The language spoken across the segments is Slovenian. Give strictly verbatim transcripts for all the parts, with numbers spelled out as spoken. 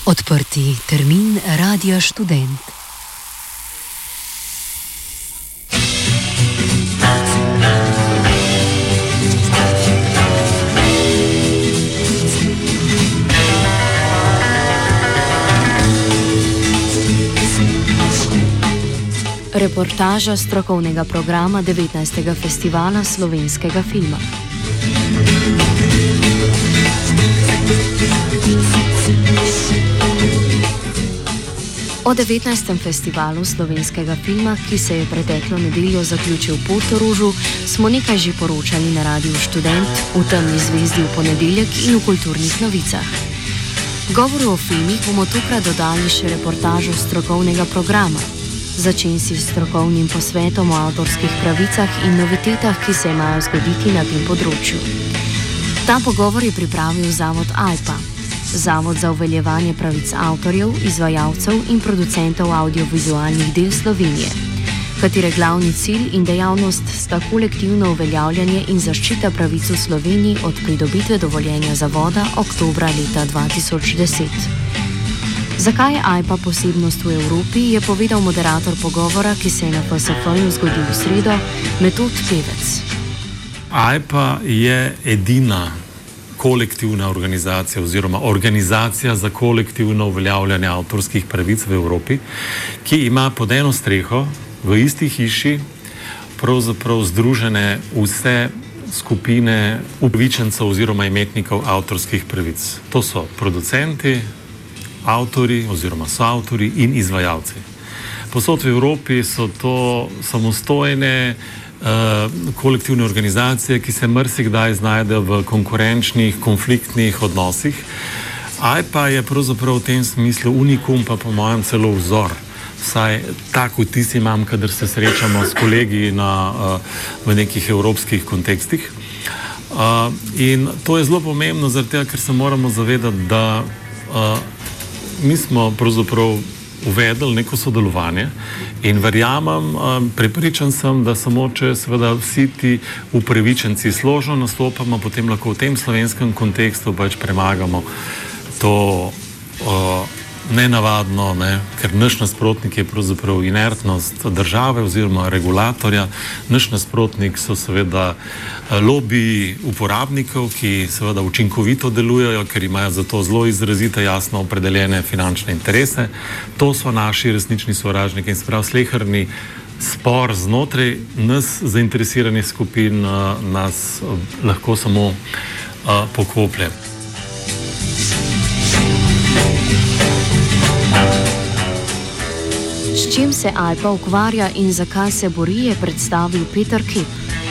Odprti termin Radia Študent. Reportaža strokovnega programa devetnajstega festivala slovenskega filma. O devetnajstem festivalu slovenskega filma, ki se je preteklo nedeljo zaključil v Portorožu, smo nekaj že poročali na Radiu Študent, v Temni zvezdi v ponedeljek in v Kulturnih novicah. Govoru o filmih bomo tokrat dodali še reportažo strokovnega programa. Začenši s strokovnim posvetom o avtorskih pravicah in novitetah, ki se imajo zgoditi na tem področju. Ta pogovor je pripravil Zavod A I P A, Zavod za uveljavljanje pravic avtorjev, izvajalcev in producentov audiovizualnih del Slovenije, katere glavni cilj in dejavnost sta kolektivno uveljavljanje in zaščita pravic v Sloveniji od pridobitve dovoljenja zavoda oktobra leta dva tisoč deset. Zakaj je A I P A posebnost v Evropi, je povedal moderator pogovora, ki se je na P S F-ju zgodil v sredo, Metod Pevec. A I P A je edina kolektivna organizacija oziroma organizacija za kolektivno uveljavljanje avtorskih pravic v Evropi, ki ima pod eno streho v isti hiši pravzaprav združene vse skupine upravičencev oziroma imetnikov avtorskih pravic. To so producenti, avtori oziroma soavtori in izvajalci. Posod v Evropi so to samostojne uh, kolektivne organizacije, ki se marsikdaj znajdejo v konkurenčnih, konfliktnih odnosih. A I P A je pravzaprav v tem smislu unikum, pa po mojem celo vzor. Vsaj tak vtis imam, kadar se srečamo s kolegi na, uh, v nekih evropskih kontekstih. Uh, in to je zelo pomembno, zaradi tega, ker se moramo zavedati, da uh, mi smo pravzaprav uvedli neko sodelovanje in verjamem, prepričan sem, da samo če seveda vsi ti upravičenci složno nastopamo, potem lahko v tem slovenskem kontekstu pač premagamo to uh, nenavadno, ne, ker naš nasprotnik je pravzaprav inertnost države oziroma regulatorja. Naš nasprotnik so seveda lobiji uporabnikov, ki seveda učinkovito delujejo, ker imajo za to zelo izrazite, jasno opredeljene finančne interese. To so naši resnični sovražniki in sprav sleherni spor znotraj nas zainteresiranih skupin nas lahko samo pokoplje. S čim se A I P A ukvarja in zakaj se bori, je predstavil Peter Kep.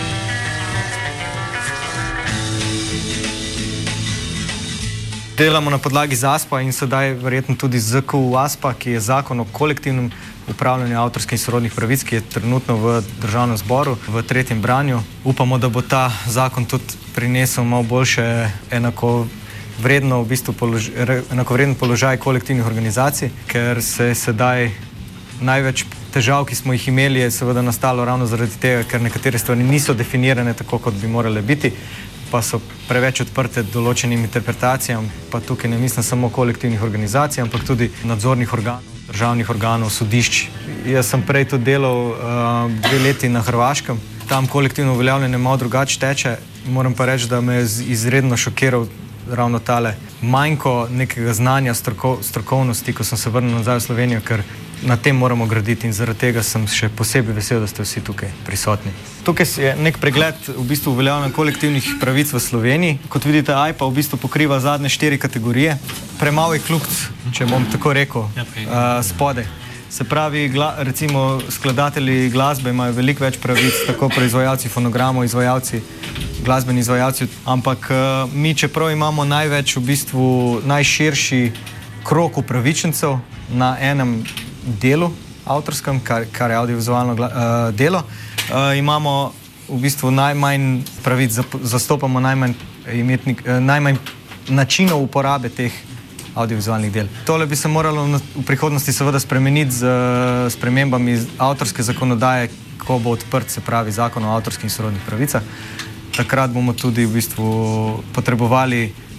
Delamo na podlagi Z A S P A in sedaj verjetno tudi Z K U A S P A, ki je zakon o kolektivnem upravljanju avtorskih in sorodnih pravic, ki je trenutno v državnem zboru v tretjem branju. Upamo, da bo ta zakon tudi prinesel malo boljše enako vredno, v bistvu polož, enakovreden položaj kolektivnih organizacij, ker se sedaj največ težav, ki smo jih imeli, je seveda nastalo ravno zaradi tega, ker nekatere stvari niso definirane tako, kot bi morale biti, pa so preveč odprte določenim interpretacijam, pa tukaj ne mislim samo kolektivnih organizacij, ampak tudi nadzornih organov, državnih organov, sodišč. Jaz sem prej tudi delal uh, dve leti na Hrvaškem, tam kolektivno uveljavljanje malo drugače teče, moram pa reči, da me je izredno šokiral ravno tale manjko nekega znanja, stroko, strokovnosti, ko sem se vrnil nazaj v Slovenijo, ker na tem moramo graditi in zaradi tega sem še posebej vesel, da ste vsi tukaj prisotni. Tukaj je nek pregled v bistvu uveljavljanja kolektivnih pravic v Sloveniji. Kot vidite, A I P A v bistvu pokriva zadnje štiri kategorije. Premalo je ključ, če bom tako rekel, uh, spode. Se pravi, gla, recimo skladatelji glasbe imajo veliko več pravic, tako proizvajalci fonogramov, izvajalci, glasbeni izvajalci, ampak uh, mi, čeprav imamo največ, v bistvu najširši krog upravičencev na enem delu avtorskem, kar, kar je audiovizualno uh, delo, uh, imamo v bistvu najmanj pravic, zastopamo najmanj, imetnik, uh, najmanj načinov uporabe teh audiovizualnih del. Tole bi se moralo v prihodnosti seveda spremeniti z uh, spremembami avtorske zakonodaje, ko bo odprt, se pravi, zakon o avtorskih in sorodnih pravicah. Takrat bomo tudi v bistvu potrebovali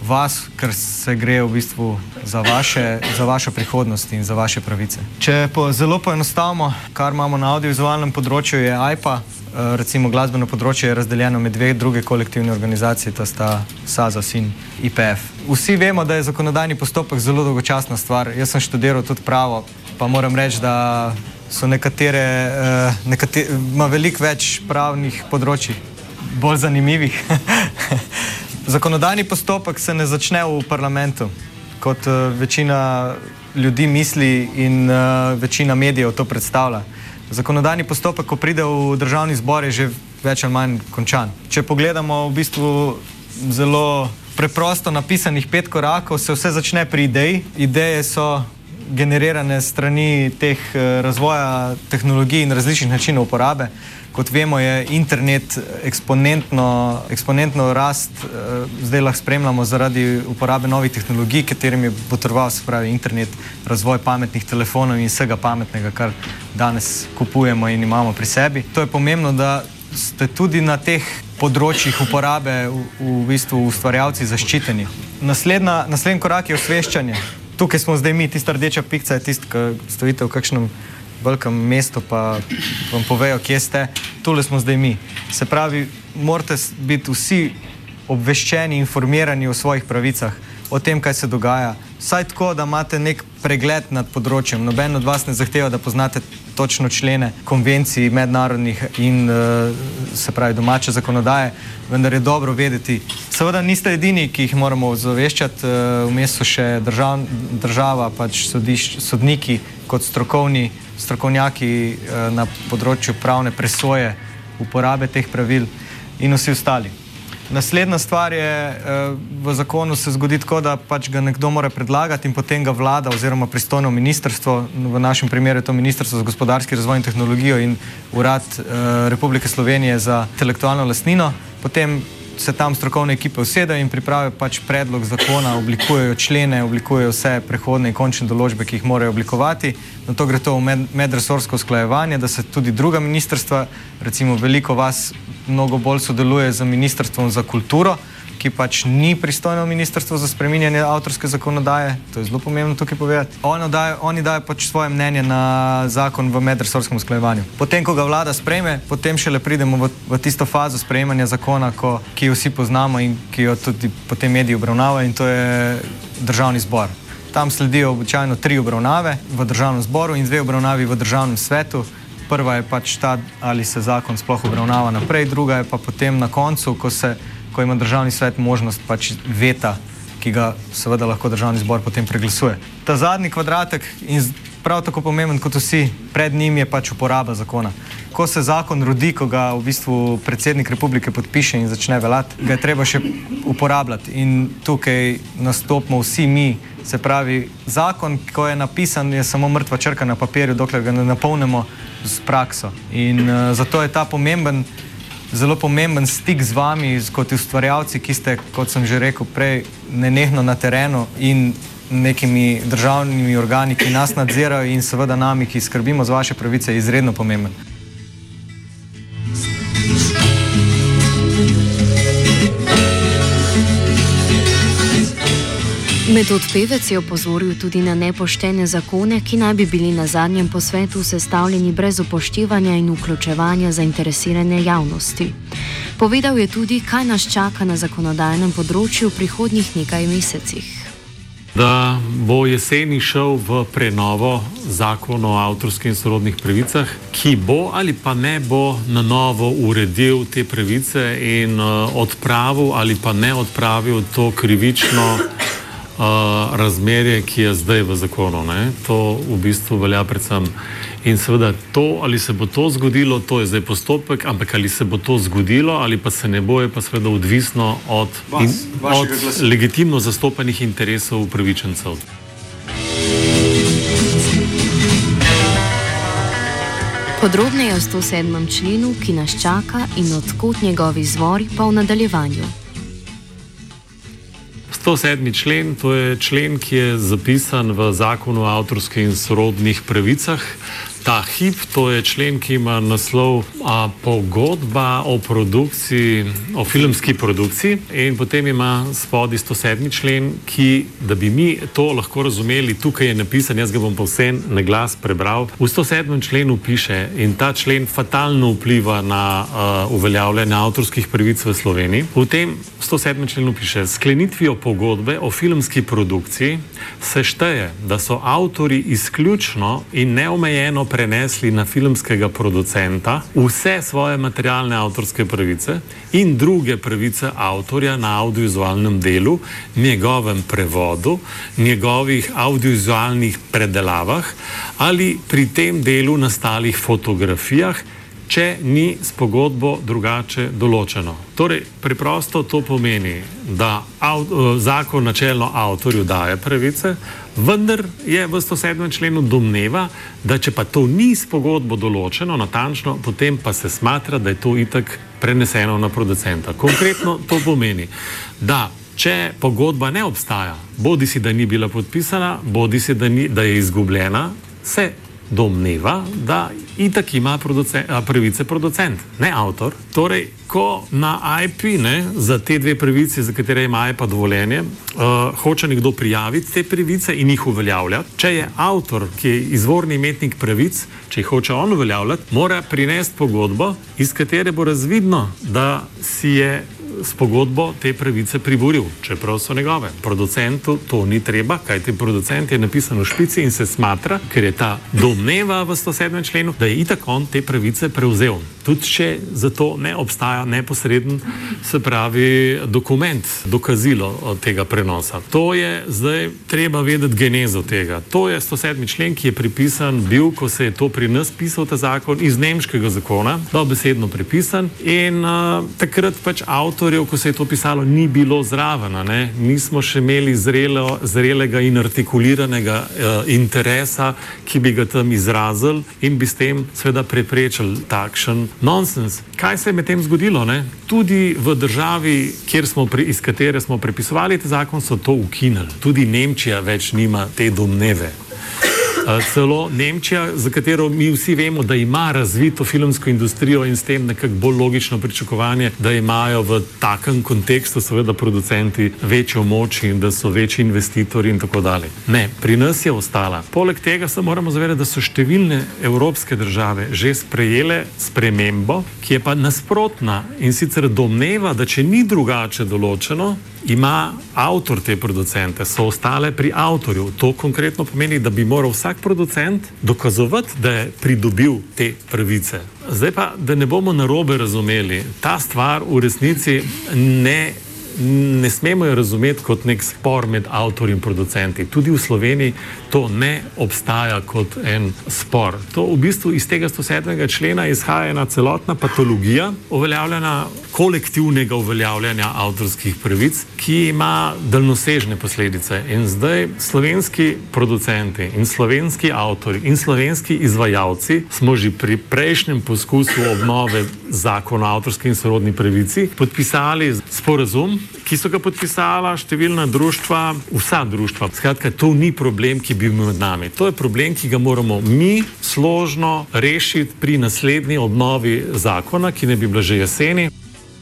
vas, ker se gre v bistvu za, vaše, za vašo prihodnost in za vaše pravice. Če po, zelo poenostavimo, kar imamo na audiovizualnem področju, je A I P A. Recimo glasbeno področje je razdeljeno med dve druge kolektivne organizacije, to sta SAZAS in I P F. Vsi vemo, da je zakonodajni postopek zelo dolgočasna stvar. Jaz sem študiral tudi pravo, pa moram reči, da so nekatere, nekatere ima veliko več pravnih področij, bolj zanimivih. Zakonodajni postopek se ne začne v parlamentu, kot večina ljudi misli in večina medijev to predstavlja. Zakonodajni postopek, ko pride v državni zbor, je že več ali manj končan. Če pogledamo v bistvu zelo preprosto napisanih pet korakov, se vse začne pri ideji. Ideje so generirane strani teh razvoja tehnologij in različnih načinov uporabe. Kot vemo, je internet eksponentno, eksponentno rast, zdaj lahko spremljamo zaradi uporabe novih tehnologij, katerim je potreboval, se pravi, internet, razvoj pametnih telefonov in vsega pametnega, kar danes kupujemo in imamo pri sebi. To je pomembno, da ste tudi na teh področjih uporabe v, v bistvu ustvarjalci zaščiteni. Naslednja, naslednji korak je osveščanje. Tukaj smo zdaj mi, tista rdeča pikca je tista, ki stojite v kakšnem velikem mestu, pa vam povejo, kje ste. Tule smo zdaj mi. Se pravi, morate biti vsi obveščeni, informirani o svojih pravicah, o tem, kaj se dogaja. Vsaj tako, da imate nek pregled nad področjem. Noben od vas ne zahteva, da poznate točno člene konvencij mednarodnih in se pravi domače zakonodaje, vendar je dobro vedeti. Seveda niste edini, ki jih moramo ozaveščati, vmes so še držav, država, pač sodiš, sodniki kot strokovni strokovnjaki na področju pravne presoje, uporabe teh pravil in vsi ostali. Naslednja stvar je, v zakonu se zgodi tako, da pač ga nekdo mora predlagati in potem ga vlada oziroma pristojno ministrstvo, v našem primeru je to Ministrstvo za gospodarski razvoj in tehnologijo in Urad Republike Slovenije za intelektualno lastnino, potem se tam strokovne ekipe usedajo in pripravijo pač predlog zakona, oblikujejo člene, oblikujejo vse prehodne in končne določbe, ki jih morajo oblikovati. Na to gre to v med, medresorsko usklajevanje, da se tudi druga ministrstva, recimo veliko vas mnogo bolj sodeluje z Ministrstvom za kulturo, ki pač ni pristojno ministrstvo za spreminjanje avtorske zakonodaje, to je zelo pomembno tukaj povedati. Oni dajo, oni dajo pač svoje mnenje na zakon v medresorskem usklajevanju. Potem, ko ga vlada sprejme, potem šele pridemo v, v tisto fazo sprejemanja zakona, ko, ki jo vsi poznamo in ki jo tudi potem mediji obravnavajo, in to je državni zbor. Tam sledijo običajno tri obravnave v državnem zboru in dve obravnavi v državnem svetu. Prva je pač ta, ali se zakon sploh obravnava naprej, druga je pa potem na koncu, ko se ko ima državni svet možnost pač veta, ki ga seveda lahko državni zbor potem preglasuje. Ta zadnji kvadratek in prav tako pomemben kot vsi, pred njim je pač uporaba zakona. Ko se zakon rodi, ko ga v bistvu predsednik republike podpiše in začne veljati, ga je treba še uporabljati in tukaj nastopimo vsi mi. Se pravi, zakon, ko je napisan, je samo mrtva črka na papirju, dokler ga ne napolnimo z prakso. In uh, zato je ta pomemben zelo pomemben stik z vami, kot ustvarjalci, ki ste, kot sem že rekel prej, nenehno na terenu in nekimi državnimi organi, ki nas nadzirajo in seveda nami, ki skrbimo za vaše pravice, je izredno pomemben. Metod Pevec je opozoril tudi na nepoštene zakone, ki naj bi bili na zadnjem posvetu sestavljeni brez upoštevanja in vključevanja zainteresirane javnosti. Povedal je tudi, kaj nas čaka na zakonodajnem področju v prihodnjih nekaj mesecih. Da bo jeseni šel v prenovo zakon o avtorskih in sorodnih pravicah, ki bo ali pa ne bo na novo uredil te pravice in odpravil ali pa ne odpravil to krivično Uh, razmerje, ki je zdaj v zakonu. Ne? To v bistvu velja predvsem. In seveda to, ali se bo to zgodilo, to je zdaj postopek, ampak ali se bo to zgodilo, ali pa se ne bo, je pa seveda odvisno od, Vas, in, od legitimno zastopanih interesov upravičencev. Podrobneje o sto sedmem členu, ki nas čaka in odkot njegovi izvori pa v nadaljevanju. sto sedmi člen, to je člen, ki je zapisan v zakonu o avtorskih in sorodnih pravicah. ta hip, to je člen, ki ima naslov a, pogodba o produkciji, o filmski produkciji, in potem ima spodaj sto sedmi člen, ki, da bi mi to lahko razumeli, tukaj je napisan, jaz ga bom pa vse na glas prebral. V sto sedmem členu piše, in ta člen fatalno vpliva na uh, uveljavljanje avtorskih pravic v Sloveniji. V tem sto sedmem členu piše, sklenitvijo pogodbe o filmski produkciji se šteje, da so avtorji izključno in neomejeno prenesli na filmskega producenta vse svoje materialne avtorske pravice in druge pravice avtorja na audiovizualnem delu, njegovem prevodu, njegovih audiovizualnih predelavah ali pri tem delu nastalih fotografijah, če ni s pogodbo drugače določeno. Torej, preprosto to pomeni, da av, zakon načelno avtorju daje pravice, vendar je v sto sedmem členu domneva, da če pa to ni s pogodbo določeno natančno, potem pa se smatra, da je to itak preneseno na producenta. Konkretno to pomeni, da če pogodba ne obstaja, bodi si, da ni bila podpisana, bodi si, da, ni, da je izgubljena, se domneva, da itak ima producent, pravice producent, ne avtor. Torej, ko na I P, ne, za te dve pravici, za katere ima I P A dovoljenje, uh, hoče nekdo prijaviti te pravice in jih uveljavljati, če je avtor, ki je izvorni imetnik pravic, če jih hoče on uveljavljati, mora prinesti pogodbo, iz katere bo razvidno, da si je s pogodbo te pravice priboril, čeprav so njegove. Producentu to ni treba, kajti producent je napisan v špici in se smatra, ker je ta domneva v sto sedmem členu, da je itak on te pravice prevzel. Tudi če za to ne obstaja neposreden, se pravi, dokument, dokazilo od tega prenosa. To je zdaj treba vedeti genezo tega. To je sto sedmi člen, ki je pripisan bil, ko se je to pri nas pisal ta zakon, iz nemškega zakona, dobesedno pripisan, in uh, takrat pač avtorjev, ko se je to pisalo, ni bilo zraven, ne? Nismo še imeli zrelo, zrelega in artikuliranega uh, interesa, ki bi ga tam izrazili in bi s tem seveda preprečili takšen nonsens. Kaj se je med tem zgodilo? Ne? Tudi v državi, kjer smo pri, iz katere smo prepisovali ta zakon, so to ukinili. Tudi Nemčija več nima te domneve. Celo Nemčija, za katero mi vsi vemo, da ima razvito filmsko industrijo in s tem nekako bolj logično pričakovanje, da imajo v takem kontekstu seveda producenti večjo moč in da so večji investitorji in tako dalje. Ne, pri nas je ostala. Poleg tega se moramo zavedati, da so številne evropske države že sprejele spremembo, ki je pa nasprotna in sicer domneva, da če ni drugače določeno, ima avtor te producente, so ostale pri avtorju. To konkretno pomeni, da bi moral vsak producent dokazovati, da je pridobil te pravice. Zdaj pa, da ne bomo narobe razumeli, ta stvar v resnici ne, ne smemo jo razumeti kot nek spor med avtorji in producenti. Tudi v Sloveniji to ne obstaja kot en spor. To v bistvu iz tega sto sedmega člena izhaja ena celotna patologija uveljavljanja, kolektivnega uveljavljanja avtorskih pravic, ki ima daljnosežne posledice. In zdaj slovenski producenti in slovenski avtori in slovenski izvajalci smo že pri prejšnjem poskusu obnove zakona o avtorski in sorodni pravici podpisali sporazum, ki so ga podpisala številna društva, vsa društva. Skratka, to ni problem, ki bi bil med nami. To je problem, ki ga moramo mi složno rešiti pri naslednji obnovi zakona, ki ne bi bila že jeseni.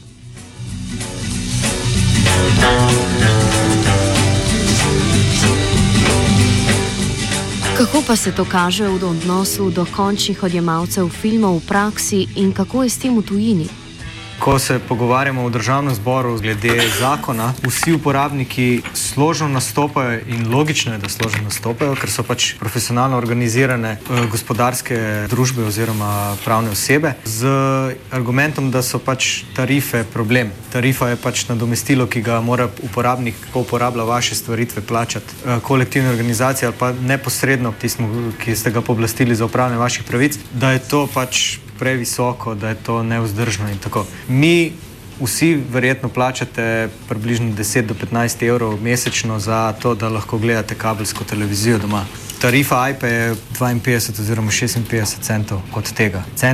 Kako pa se to kaže v odnosu do končnih odjemalcev filmov v praksi in kako je s tem v tujini? Ko se pogovarjamo v državnem zboru glede zakona, vsi uporabniki složno nastopajo in logično je, da složno nastopajo, ker so pač profesionalno organizirane gospodarske družbe oziroma pravne osebe z argumentom, da so pač tarife problem. Tarifa je pač nadomestilo, ki ga mora uporabnik, ko uporablja vaše stvaritve, plačati kolektivne organizacije ali pa neposredno tistemu, ki ste ga pooblastili za upravljanje vaših pravic, da je to pač previsoko, da je to nevzdržno in tako. Mi vsi verjetno plačate približno deset do petnajst evrov mesečno za to, da lahko gledate kabelsko televizijo doma. Tarifa I P A je dvainpetdeset oziroma šestinpetdeset centov od tega. Centov.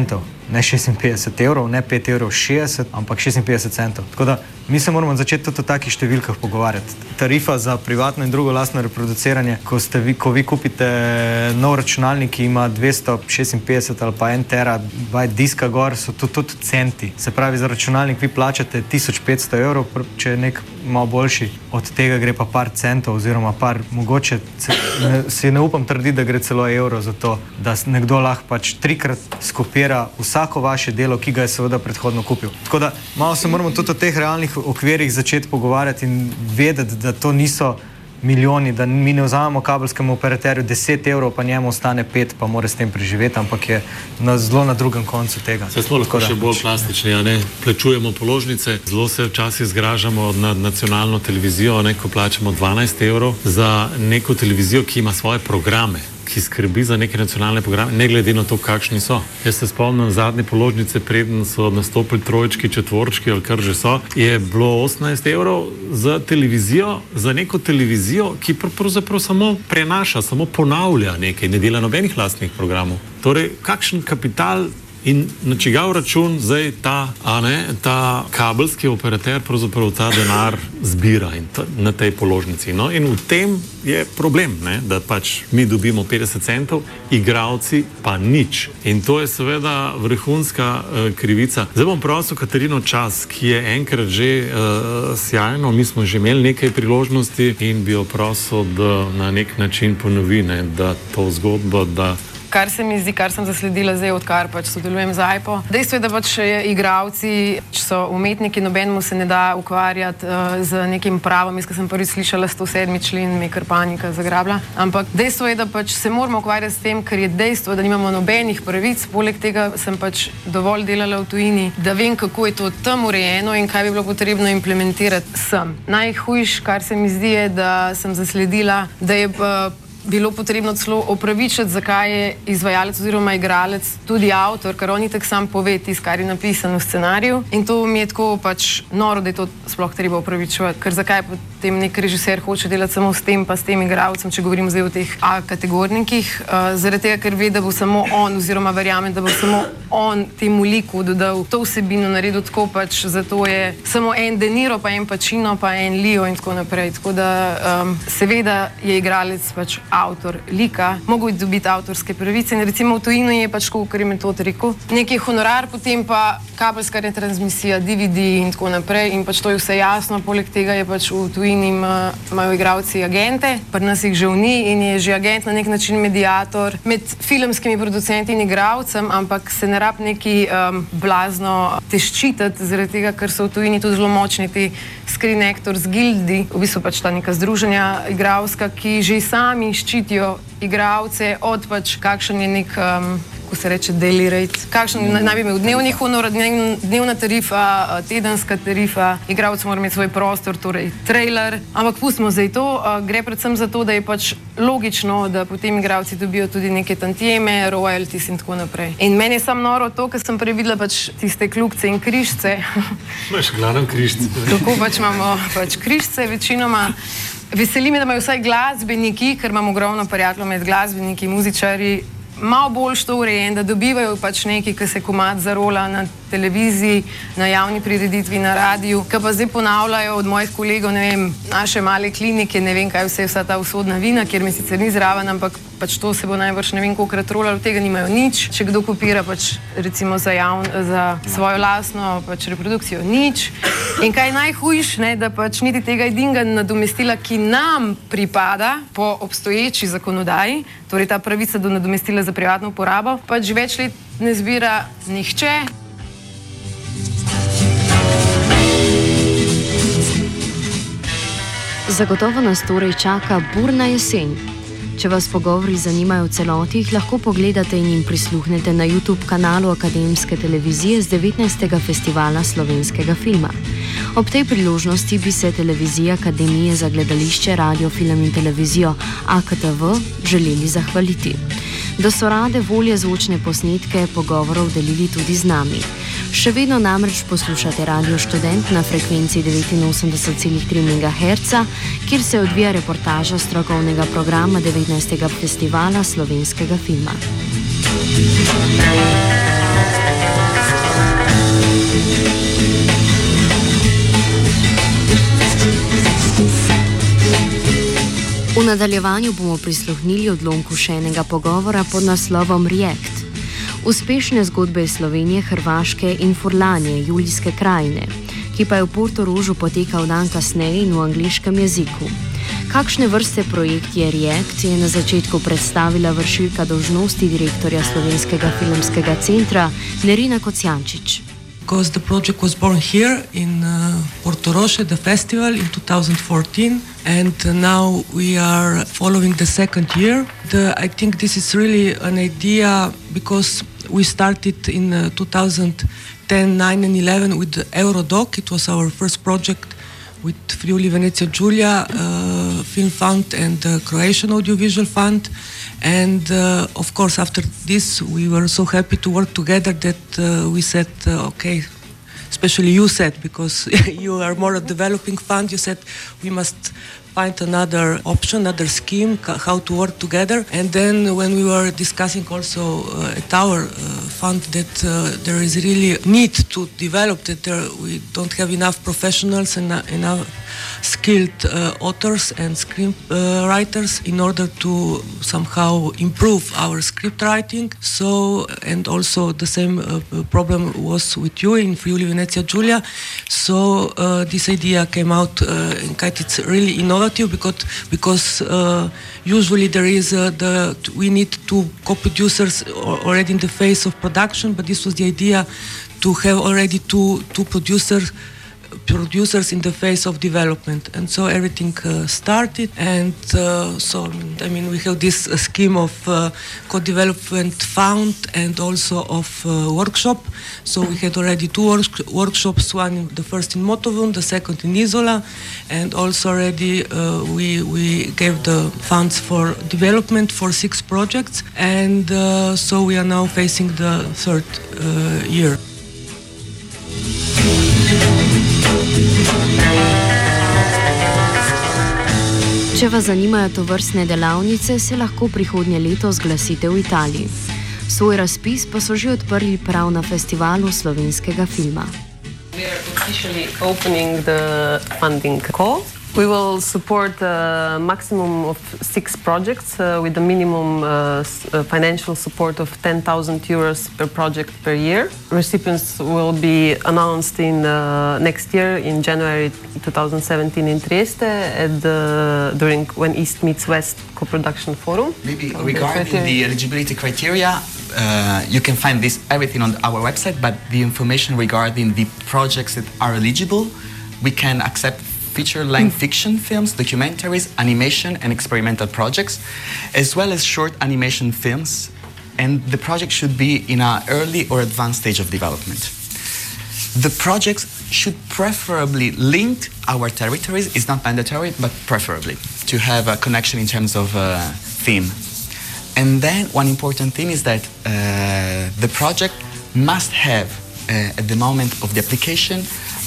ne šestinpetdeset evrov, ne pet evrov šestdeset, ampak šestinpetdeset centov. Tako da mi se moramo začeti tudi o takih številkah pogovarjati. Tarifa za privatno in drugo lastno reproduciranje, ko, ste vi, ko vi kupite nov računalnik, ki ima dvesto šestinpetdeset ali pa en terabajt diska gor, so to tudi centi. Se pravi, za računalnik vi plačate tisoč petsto evrov, če je nek malo boljši, od tega gre pa par centov oziroma par, mogoče ne, si ne upam trditi, da gre celo evro za to, da nekdo lahko pač trikrat skopira vsako vaše delo, ki ga je seveda predhodno kupil. Tako da malo se moramo tudi o teh realnih okvirih začeti pogovarjati in vedeti, da to niso milijoni, da mi ne vzamemo kabelskemu operaterju deset evrov, pa njemu ostane pet, pa mora s tem preživeti, ampak je na, zelo na drugem koncu tega. Se smo lahko še bolj plastični, a ne? Plačujemo položnice, zelo se včasih zgražamo nad nacionalno televizijo, ne, ko plačamo dvanajst evrov za neko televizijo, ki ima svoje programe, ki skrbi za neke nacionalne programe, ne glede na to, kakšni so. Jaz se spomnim zadnje položnice, preden so nastopili trojčki, četvorčki ali kar že so, je bilo osemnajst evrov za televizijo, za neko televizijo, ki pravzaprav samo prenaša, samo ponavlja nekaj, ne dela nobenih lastnih programov. Torej, kakšen kapital in na čigav račun zdaj ta, a ne, ta kabelski operater pravzaprav ta denar zbira in ta, na tej položnici. No, in v tem je problem, ne, da pač mi dobimo petdeset centov, igralci pa nič. In to je seveda vrhunska uh, krivica. Zdaj bom prosil Katarino Čas, ki je enkrat že uh, sjajno, mi smo že imeli nekaj priložnosti in bi jo prosil, da na nek način ponovi, ne, da to zgodbo, da kar se mi zdi, kar sem zasledila zdaj, odkar pač sodelujem z Ajpo. Dejstvo je, da pač igravci so umetniki, nobenemu se ne da ukvarjati uh, z nekim pravom. Jaz, ko sem prvi slišala sto sedmi člen, mi kar panika zagrabla. Ampak dejstvo je, da pač se moramo ukvarjati s tem, ker je dejstvo, da nimamo nobenih pravic. Poleg tega sem pač dovolj delala v tujini, da vem, kako je to tam urejeno in kaj bi bilo potrebno implementirati sem. Najhujš, kar se mi zdi, je, da sem zasledila, da je uh, bilo potrebno celo opravičiti, zakaj je izvajalec oziroma igralec tudi avtor, ker on itak sam pove tisto, kar je napisano v scenariju. In to mi je tako pač noro, da je to sploh treba opravičevati, ker zakaj potem nek režiser hoče delati samo s tem pa s tem igralcem, če govorimo zdaj o teh A kategornikih, uh, zaradi tega, ker ve, da bo samo on oziroma verjame, da bo samo on temu liku dodal to vsebino, naredil tako pač, zato je samo en De Niro, pa en Pacino, pa en Leo in tako naprej. Tako da um, seveda je igralec pač avtor lika, mogo je dobiti avtorske pravice in recimo v tujini je pač, kot je Metod rekel, neki honorar, potem pa kabelska retransmisija, D V D in tako naprej in pač to je vse jasno, poleg tega je pač v tujini imajo igralci agente, pri nas jih že ni in je že agent na nek način mediator med filmskimi producenti in igralcem, ampak se ne rab neki um, blazno teščitati, zaradi tega, ker so v tujini tudi zelo močni ti Screen Actors Guildi, v bistvu pač ta neka združenja igralska, ki že sami ščitijo igralce od pač kakšen je nek, um, ko se reče daily rate, kakšen mm. naj bi imel dnevni honor, dnevna tarifa, tedenska tarifa, igralec mora imeti svoj prostor, torej trailer, ampak pustimo zdaj to, uh, gre predvsem za to, da je pač logično, da potem igralci dobijo tudi neke tantieme, royalties in tako naprej. In meni je sam noro to, ker sem previdela pač tiste kljukce in križce. Imaš glavnem križce. Tako pač imamo pač križce večinoma. Veseli me, da imajo vsaj glasbeniki, ker imamo ogromno prijateljev med glasbeniki, muzičari, malo bolj to urejen, da dobivajo pač nekaj, ki se komad zarola na televiziji, na javni prireditvi, na radiju, ki pa zdaj ponavljajo od mojih kolegov, ne vem, naše male klinike, ne vem, kaj vse je vsa ta usodna vina, kjer mi sicer ni zraven, ampak pač to se bo najbrž ne vem kolikrat rolalo, tega nimajo nič. Če kdo kopira pač recimo za, javn, za svojo lastno pač reprodukcijo, nič. In kaj je najhujš, ne, da pač niti tega edinega nadomestila, ki nam pripada po obstoječi zakonodaji, torej ta pravica do nadomestila za privatno uporabo, pač več let ne zbira nihče. Zagotovo nas torej čaka burna jesen. Če vas pogovori zanimajo v celoti, jih lahko pogledate in jim prisluhnete na YouTube kanalu Akademske televizije z devetnajstega festivala slovenskega filma. Ob tej priložnosti bi se televizija Akademije za gledališče, radio, film in televizijo A K T V želeli zahvaliti. Da so rade volje zvočne posnetke pogovorov delili tudi z nami. Še vedno namreč poslušate Radio Študent na frekvenci devetinosemdeset celih tri megaherca, kjer se odvija reportaža strokovnega programa devetnajstega festivala slovenskega filma. V nadaljevanju bomo prisluhnili odlomku še enega pogovora pod naslovom React. Uspešne zgodbe iz Slovenije, Hrvaške in Furlanije, Julijske krajine, ki pa je v Portorožu potekal dan kasneje in v angliškem jeziku. Kakšne vrste projekt je React, je na začetku predstavila vršilka dolžnosti direktorja Slovenskega filmskega centra Nerina Kocijančič. Because the project was born here in uh, Portorož, the festival in two thousand fourteen, and uh, now we are following the second year. The, I think this is really an idea because we started in uh, two thousand ten, nine and eleven with the Eurodoc. It was our first project with Friuli Venezia Giulia uh, Film Fund and the Croatian Audiovisual Fund. And uh, of course, after this, we were so happy to work together that uh, we said, uh, okay, especially you said, because you are more a developing fund, you said we must find another option, another scheme, how to work together. And then when we were discussing also uh, at our uh, fund that uh, there is really need to develop, that there, we don't have enough professionals and uh, enough skilled uh, authors and script uh, writers in order to somehow improve our script writing. So, and also the same uh, problem was with you in Friuli Venezia Giulia. So uh, this idea came out uh, and it's really innovative because because uh, usually there is uh, the we need two co-producers already in the phase of production, but this was the idea to have already two two producers producers in the phase of development, and so everything uh, started. And uh, so I mean we have this uh, scheme of uh, co-development fund and also of uh, workshop. So we had already two work- workshops, one in, the first in Motovun, the second in Izola, and also already uh, we we gave the funds for development for six projects, and uh, so we are now facing the third uh, year. Če vas zanimajo to vrstne delavnice, se lahko prihodnje leto zglasite v Italiji. Svoj razpis pa so že odprli prav na festivalu slovenskega filma. We are officially opening the funding call. We will support a maximum of six projects uh, with a minimum uh, s- uh, financial support of ten thousand euros per project per year. Recipients will be announced in uh, next year in January twenty seventeen in Trieste at the, during when East meets West co-production forum. Maybe So regarding the the eligibility criteria, uh, you can find this everything on our website, but the information regarding the projects that are eligible, we can accept feature-length fiction films, documentaries, animation and experimental projects, as well as short animation films, and the project should be in an early or advanced stage of development. The projects should preferably link our territories. It's not mandatory, but preferably, to have a connection in terms of uh, theme. And then one important thing is that uh, the project must have, uh, at the moment of the application,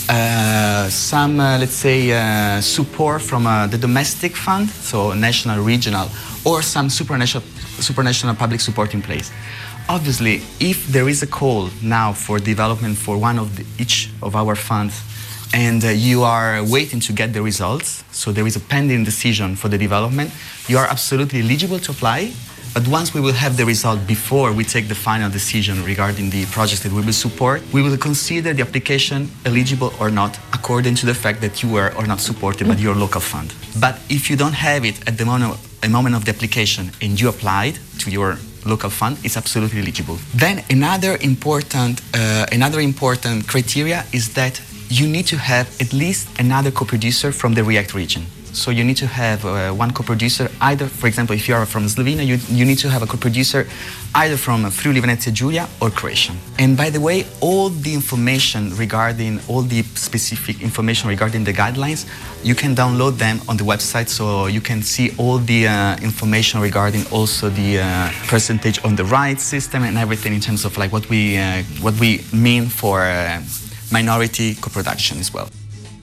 uh, some, uh, let's say, uh, support from uh, the domestic fund, so national, regional, or some supranational, supranational public support in place. Obviously, if there is a call now for development for one of the, each of our funds, and uh, you are waiting to get the results, so there is a pending decision for the development, you are absolutely eligible to apply. But once we will have the result before we take the final decision regarding the projects that we will support, we will consider the application eligible or not according to the fact that you were or not supported by your local fund. But if you don't have it at the moment, a moment of the application and you applied to your local fund, it's absolutely eligible. Then another important, uh, another important criteria is that you need to have at least another co-producer from the React region. So you need to have uh, one co-producer, either, for example, if you are from Slovenia, you, you need to have a co-producer either from Friuli Venezia Giulia or Croatian. And by the way, all the information regarding, all the specific information regarding the guidelines, you can download them on the website, so you can see all the uh, information regarding also the uh, percentage on the rights system and everything in terms of like what we, uh, what we mean for uh, minority co-production as well.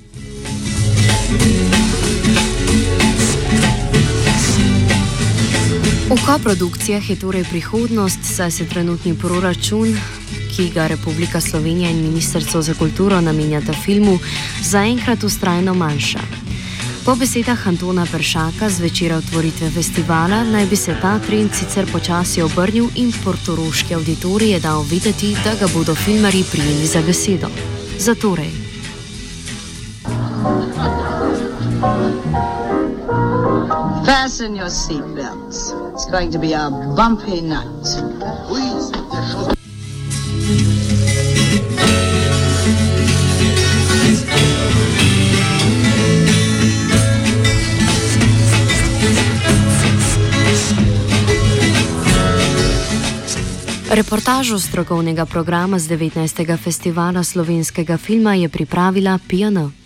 V koprodukcijah je torej prihodnost, saj se trenutni proračun, ki ga Republika Slovenija in Ministrstvo za kulturo namenjata filmu, zaenkrat vztrajno manjša. Po besedah Antona Peršaka z večera otvoritve festivala naj bi se ta trend sicer počasi obrnil in portoroški auditorij je dal videti, da ga bodo filmarji prijeli za besedo. Zatorej. Fasten your seatbelts. It's going to be a bumpy night. Reportažo strokovnega programa z devetnajstega festivala slovenskega filma je pripravila P N.